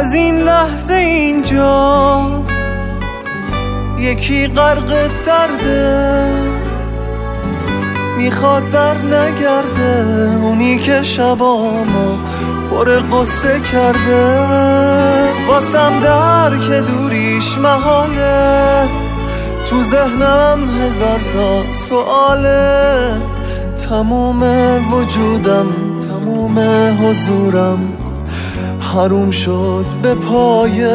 از این لحظه اینجا یکی غرق درده، میخواد بر نگرده. اونی که شبامو پر قصه کرده، واسم در که دوریش محاله. تو ذهنم هزار تا سواله، تموم وجودم تموم حضورم حروم شد به پای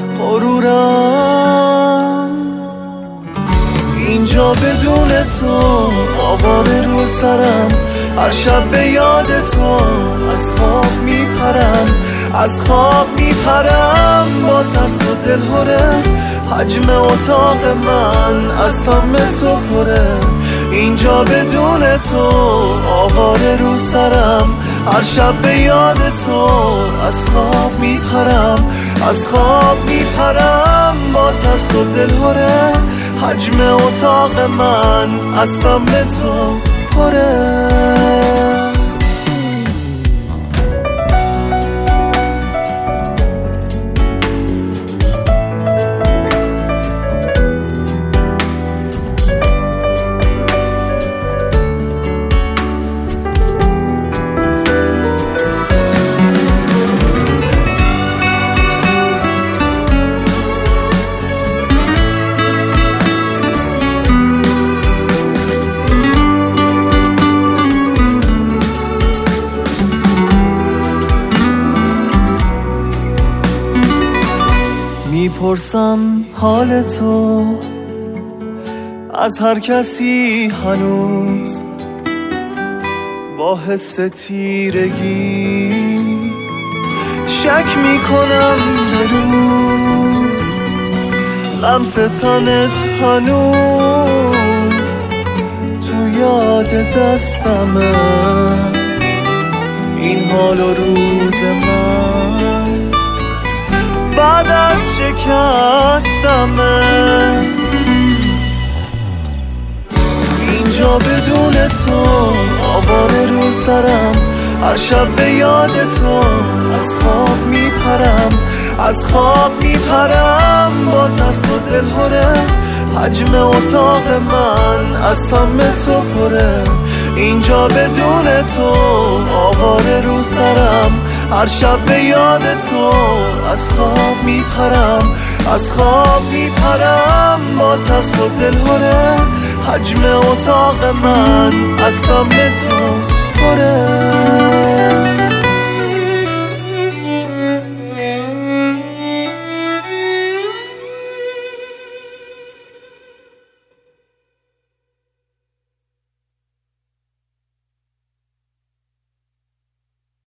غرورم. اینجا بدون تو آواره رو سرم، هر شب به یاد تو از خواب میپرم، از خواب میپرم با ترس و دلهوره. حجم اتاق من از سم تو پره، اینجا بدون تو آواره رو سرم، هر شب به یاد تو از خواب میپرم، از خواب میپرم با ترس و دلهوره. حجم اتاق من از سم تو پره. میپرسم حال تو از هر کسی هنوز، با حس تیرگی شک میکنم به روز. لمس تنت هنوز تو یاد دستمه، این حال و روز من بعد از شکستمه. اینجا بدون تو آواره رو سرم، هر شب به یاد تو از خواب میپرم، از خواب میپرم با ترس و دلهوره. حجم اتاق من از سم تو پره، اینجا بدون تو آواره رو سرم، هر شب به یاد تو از خواب میپرم، از خواب میپرم با ترس و دلهوره. حجم اتاق من از سم تو پره.